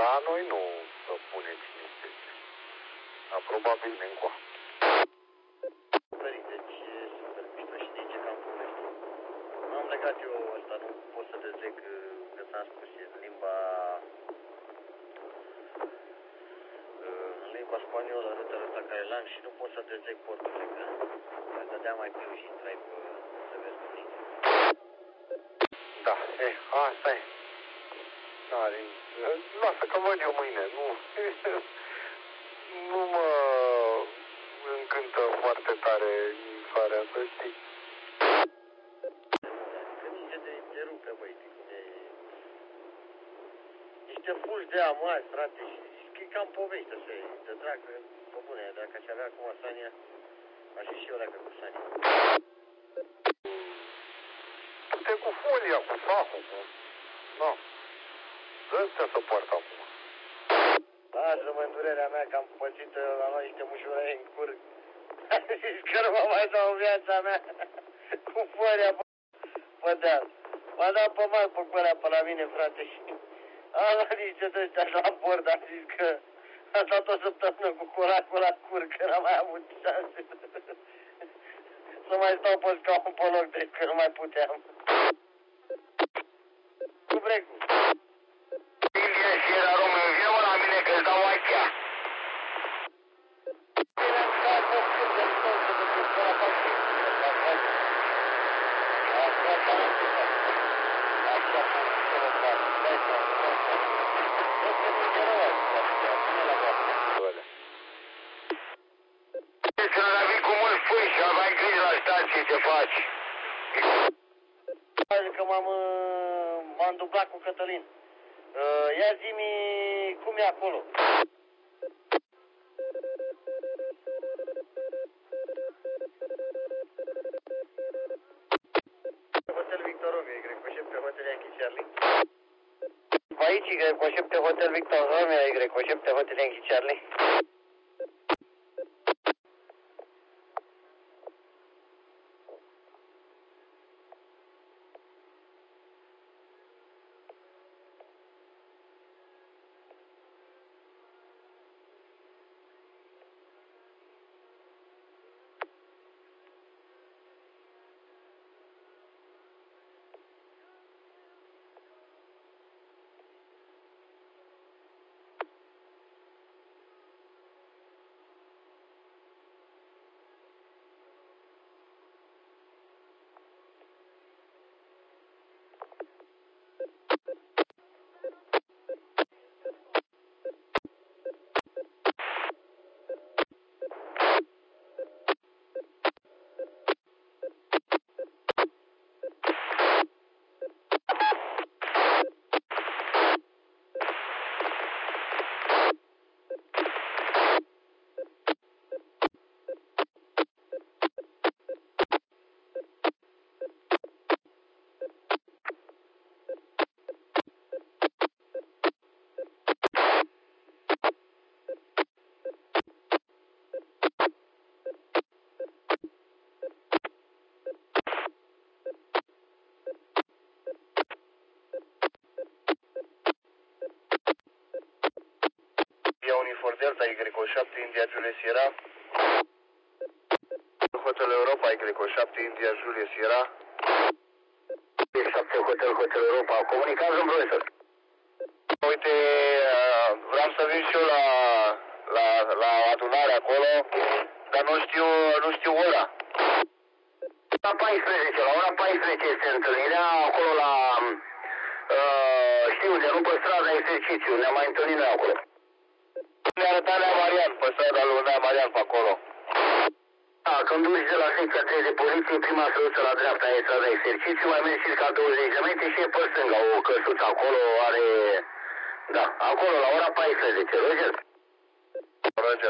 la noi nu să pune cine este. Dar probabil ne încoa. Deci e super mișto și nici cam povești. Am legat eu ăsta, nu pot să dezleg, că ți-am spus, e în limba spaniolă, râtele ăsta care l-am și nu pot să dezleg porturile, că mai dădea mai piu și intrai să vezi cu nici. Da, asta e. N-are, lasă că văd eu mâine, nu mă încântă foarte tare soarea, să știi. Că nici de rupe, băi, cum e... Niște fulgi de amari, frate, și e cam povești așa, de drag, pe bune, dacă aș avea acum Sania, aș fi și eu leacă cu Sania. Te cu folia, cu sacul, cu... Da. Ăstea să poartă acum. Lasă-mă în durerea mea că am pățit la noi niște mușurăi în cur. Zici că nu mă mai dau în viața mea cu folia pe deal. M-a dat pe mal pe folia pe la mine, frate, și am luat niște de-ăștia la bord, am zis că am stat o săptămână cu colacul la cur, că n-am mai avut șanse să mai stau pe scaun pe loc, deci că nu mai puteam. Cu brecul. India și era român, vină la mine că-ți dau achea. Să nu vii cu mulți pui și aveai grijă la stație ce faci. Că m-am dublat cu Cătălin. Ia zi-mi cum e acolo. Hotel Victor Romeo, Y, Hotel Yankee Charlie. Aici, Y, Hotel Victor Romeo, Y, Hotel Yankee Charlie. Unifor Delta, Y7, India, Julia, Sierra. Hotel Europa, Y7, India, Julia, Sierra. Y7, Hotel Europa. Comunicați-mi, profesor. Uite, vreau să vin și eu la adunare acolo, dar nu știu ora. La 14, la ora 14 este întâlnirea acolo la... știu, de nu pe strada exercițiu, ne-am mai întâlnit noi acolo. Ne-a arătat Nea Marian, pe strada lui Nea Marian pe acolo. Da, când duci de la secția 3 de poliție, prima străduță la dreapta e strada exercițiu, mai mergi circa 20 de metri și e pe stânga o căsuță acolo, are... Da, acolo, la ora 14, Roger? Roger.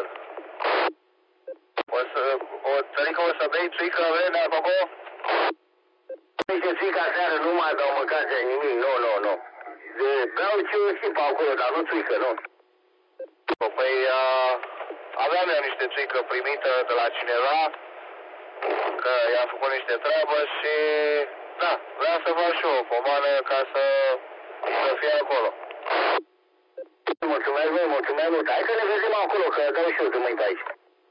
Tărică, o să bei țuică, venea pe acolo? Niște țuică aseară, nu mai beau mâncare nimic, nu. Beau ce o și pe acolo, dar nu țuică, nu. Păi, aveam eu niște țuică primită de la cineva, că i-am făcut niște treabă și, da, vreau să fac și eu o pomană ca să fie acolo. mulțumesc mult, mulțumesc mult. Hai să ne vedem acolo, că dau și eu de mâini pe aici.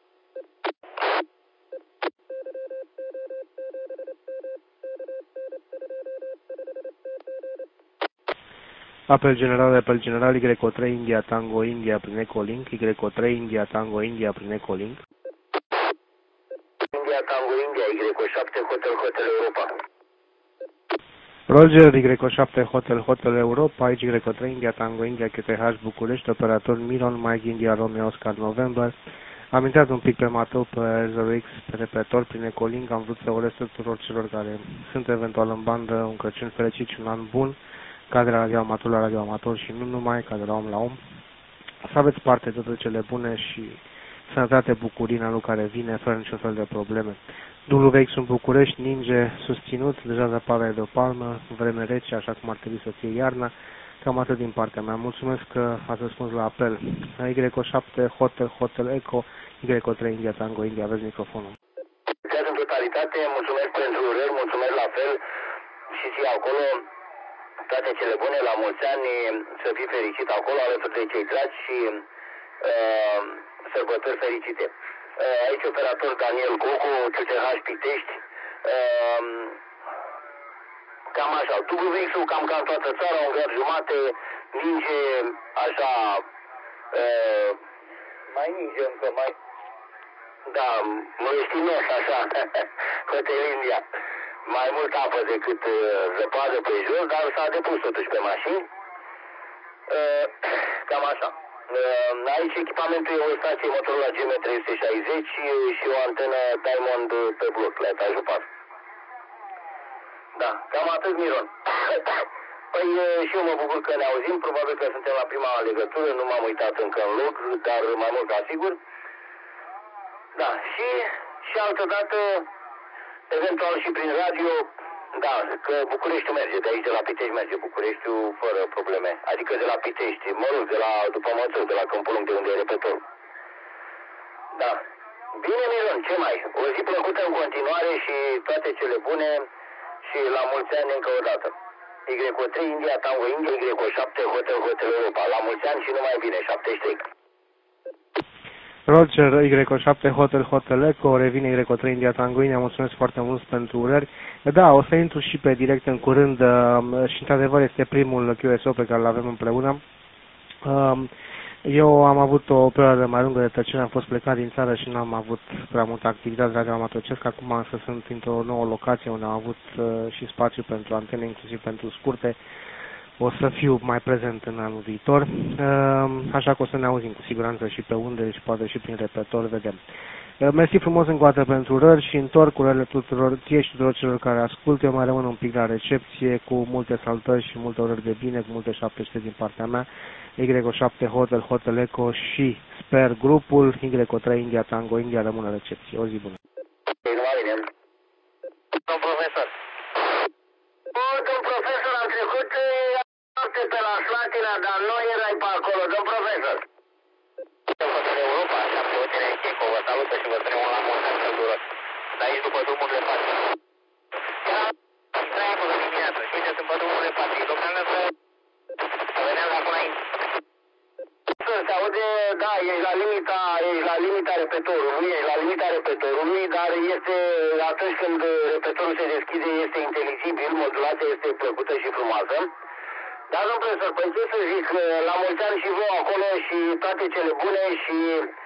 Apel general, Y3 India Tango India prin Ecolink, Y3 India Tango India prin Ecolink. India Tango India, Y7 Hotel Europa. Roger, Y7 Hotel Europa, aici Y3 India Tango India QTH București, operator Miron Mike India Romeo Oscar November. Am intrat un pic prematur pe 0X, pe repetor, prin Ecolink. Am vrut să urez tuturor celor care sunt eventual în bandă un Crăciun fericit și un an bun, ca de la radio amator la radio amator și nu numai, ca de la om la om. Să aveți parte de toate cele bune și sănătate, bucurie în anul care vine, fără niciun fel de probleme. WX în București, ninge susținut, deja zăpada de o palmă, vreme rece, așa cum ar trebui să fie iarna. Cam atât din partea mea. Mulțumesc că ați răspuns la apel. Y7 Hotel Eco, Y3 India Tango India, aveți microfonul. În totalitate, mulțumesc pentru urări, mulțumesc la fel și ție acolo. Toate cele bune, la mulți ani, să fii fericit acolo alături de cei dragi și sărbători fericite. Aici operator Daniel Gocu, QTH Pitești. Cam așa, WX-ul cam ca în toată țara, un grad jumate, ninge așa, mai ninge încă, mai... Da, mă estimez așa, Hotel India. Mai mult apă decât zăpadă pe jos, dar s-a depus totuși pe mașini. Cam așa. Aici echipamentul e o stație Motorola GM360 și o antenă Diamond pe bloc, la etajul 4. Da, cam atât, Miron. Păi și eu mă bucur că ne auzim, probabil că suntem la prima legătură, nu m-am uitat încă în loc, dar mai mult ca sigur. Da, și altădată, eventual și prin radio, da, că Bucureștiul merge, de aici de la Pitești merge Bucureștiul fără probleme. Adică de la Pitești, mă rog, de la, după Mățău, de la Câmpul Lung, de unde e repetorul. Da. Bine, Miron, ce mai? O zi plăcută în continuare și toate cele bune și la mulți ani încă o dată. Y3 India Tango India, Y7 Hotel Europa. La mulți ani și numai bine, 73. Roger, Y7 Hotel Eco, revine Y3 India Tango India, mulțumesc foarte mult pentru urări. Da, o să intru și pe direct în curând și într-adevăr este primul QSO pe care îl avem împreună. Eu am avut o perioadă mai lungă de tăcere, am fost plecat din țară și nu am avut prea multă activitate radioamatorcesc. Acum însă sunt într-o nouă locație unde am avut și spațiu pentru antene, inclusiv pentru scurte. O să fiu mai prezent în anul viitor, așa că o să ne auzim cu siguranță și pe unde și poate și prin repetor, vedem. Mersi frumos încă o dată pentru urări și întorc urările tuturor, ție și tuturor celor care ascultă. Eu mai rămân un pic la recepție cu multe salutări și multe urări de bine, cu multe 700 din partea mea. Y7 Hotel Eco și sper grupul Y3 India Tango India rămână recepție. O zi bună. Domn profesor. Domn profesor, am trecut pe la Slatina, dar nu erai pe acolo, domn profesor. Hotel Europa, 7 hotele în Checo, vă salută și vă spunem la mulți ani călduros. Dar aici după drumurile față. Era acolo dimineață și uite, sunt pe drumurile față. Deocamdată veneam de acum înainte. Se aude, da, ești la limita repetorului, dar este, atunci când repetorul se deschide, este inteligibil, modulația este plăcută și frumoasă. Da, domn profesor, păi ce să zic, la mulți ani și vouă acolo și toate cele bune și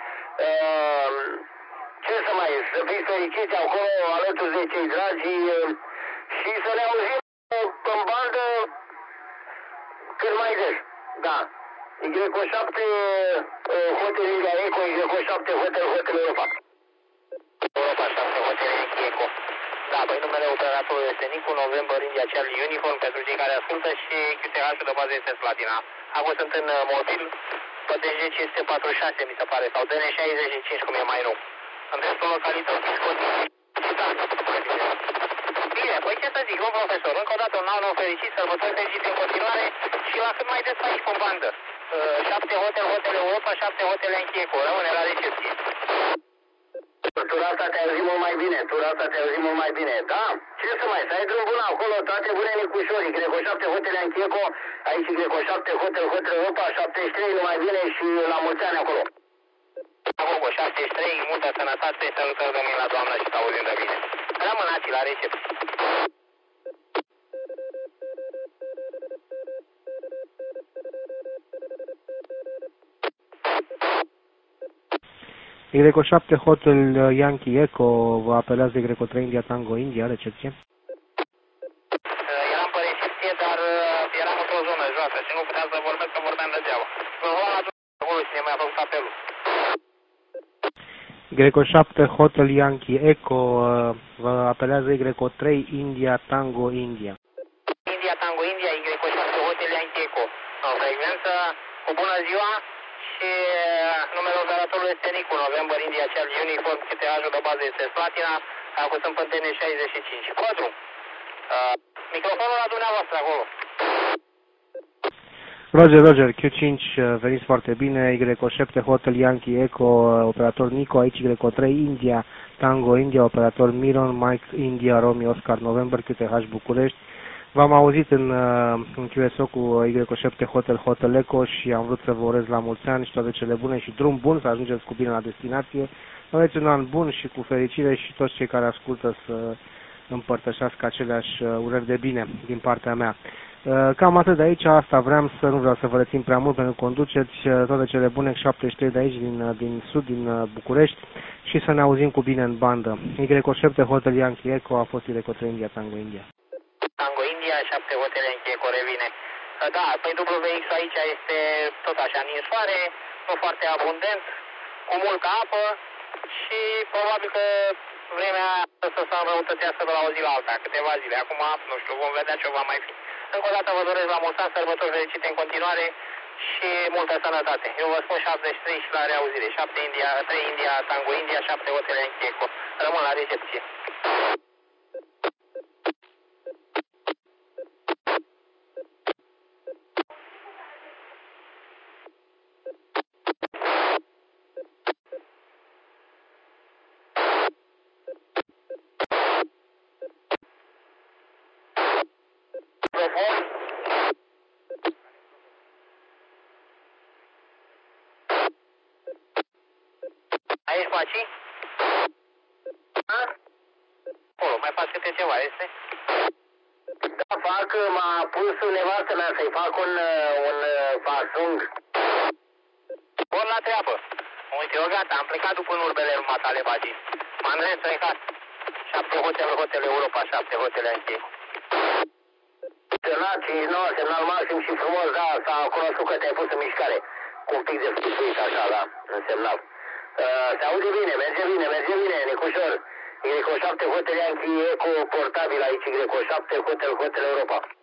ce să mai, să fiți fericiți acolo alături de cei dragi și să ne auzim în bandă cât mai des. Da. Y7 Hotel India Eco, Y7 Hotel Europa. Europa 7 Hotel Eco. Da, păi numele operatorului este Nicu November India Charlie Uniform pentru cei care ascultă și QTH-ul de bază este Slatina. Acum sunt în mobil, pe DG 546 mi se pare, sau DN65 cum e mai nou. În restul localității Scoții. Bine, păi ce să zic, domn profesor, încă o dată un an nou fericit, sărbători fericite în continuare și la cât mai des aici pe bandă. 7 Hotel Europa, 7 Hotel Enchieco, rămâne la recepție. Tura asta te auzi mult mai bine, tura asta te auzi mult mai bine. Da? Ce să mai, să ai drum bun acolo, toate bune Nicușorii, Greco 7 Hotel Ancheco, aici Greco 7 Hotel Europa, 73, numai bine și la mulți ani acolo. Acolo 73, multă sănătate, salutări de mine la doamnă și să auzim de bine. Rămânați la recepție. Greco 7 Hotel Yankee Echo, vă apelează Greco 3 India Tango India, recepție. Eram pe recepție, dar eram într-o zonă joasă și nu puteam să vorbesc, că vorbeam degeaba. Vă luam la acolo cine mi-a făcut apelul. Greco 7 Hotel Yankee Echo, vă apelează Greco 3 India Tango India. India Tango India, Greco 7 Hotel Yankee Echo. În frecvență, cu bună ziua și numele operatorului este Nicu, November India Charge Uniform, câteajul de bază este Slatina, acum sunt pântene 65. Codru, microfonul la dumneavoastră acolo. Roger, Q5, veniți foarte bine, Greco 7 Hotel Yankee Echo, operator Nico, aici Greco 3 India Tango India, operator Miron, Mike India Romeo Oscar November, QTH București. V-am auzit în QSO cu Y7 Hotel Echo și am vrut să vă urez la mulți ani și toate cele bune și drum bun, să ajungeți cu bine la destinație. Aveți un an bun și cu fericire și toți cei care ascultă să împărtășească aceleași urări de bine din partea mea. Cam atât de aici, asta nu vreau să vă rețin prea mult pentru că conduceți toate cele bune, 73 de aici, din sud, din București și să ne auzim cu bine în bandă. Y7 Hotel Yankee Echo a fost Y3 India Tango India. Tango India, 7 Hotel Yankee Echo revine. Da, păi WX aici este tot așa ninsoare, nu foarte abundent, cu multă apă și probabil că vremea să se înrăutățească de la o zi la alta, câteva zile. Acum, nu știu, vom vedea ce va mai fi. Încă o dată vă doresc la mulți ani, sărbători fericite în continuare și multă sănătate. Eu vă spun 73 și la reauzire. 3 India Tango India, 7 Hotel Yankee Echo. Rămân la recepție. Aici faci? Acolo, mai faci câte ceva, este? Da, m-a pus nevastă mea să-i fac un fasung. Bun la treabă. Uite, eu gata, am plecat după în urbele matale, bagi. M-am reîntrecat. 7 Hotel Europa, 7 Hotel Ancheco. Semnat 59, semnal maxim și frumos, da, s-a cunoscut că te-ai pus în mișcare. Cu un pic de scuit, așa, da, în semnal. Se aude bine, merge bine, Nicușor. Y7 Hotel Yankee Echo portabil aici, Y7 Hotel Europa.